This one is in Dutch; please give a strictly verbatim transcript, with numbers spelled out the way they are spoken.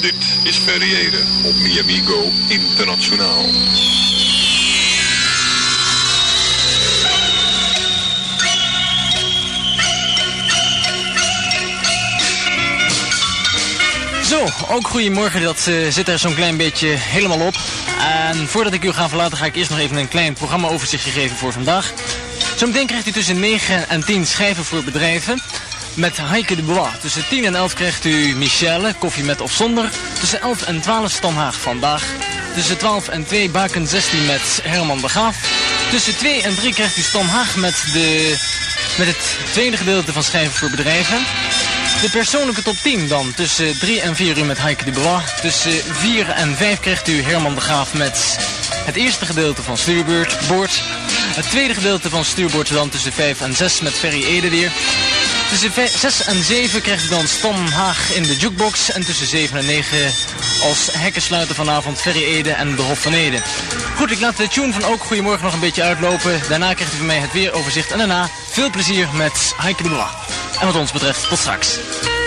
Dit is Ferriere op Miamigo Internationaal. Zo, ook goedemorgen, dat uh, zit er zo'n klein beetje helemaal op. En voordat ik u ga verlaten ga ik eerst nog even een klein programmaoverzichtje geven voor vandaag. Zometeen krijgt u tussen negen en tien schijven voor bedrijven met Heike de Bois. Tussen tien en elf krijgt u Michelle, koffie met of zonder. Tussen elf en twaalf Stan Haag vandaag. Tussen twaalf en twee Baken zestien met Herman de Graaf. Tussen twee en drie krijgt u Stan Haag met, de, met het tweede gedeelte van schijven voor bedrijven. De persoonlijke top tien dan tussen drie en vier uur met Heike de Bois. Tussen vier en vijf krijgt u Herman de Graaf met het eerste gedeelte van Stuurboord. Het tweede gedeelte van Stuurboord dan tussen vijf en zes met Ferry Ede weer. Tussen zes en zeven krijgt u dan Stan Haag in de jukebox. En tussen zeven en negen als hekkensluiter vanavond Ferry Ede en de Hof van Ede. Goed, ik laat de tune van Ook Goedemorgen nog een beetje uitlopen. Daarna krijgt u van mij het weeroverzicht. En daarna veel plezier met Heike de Bois. En wat ons betreft, tot straks.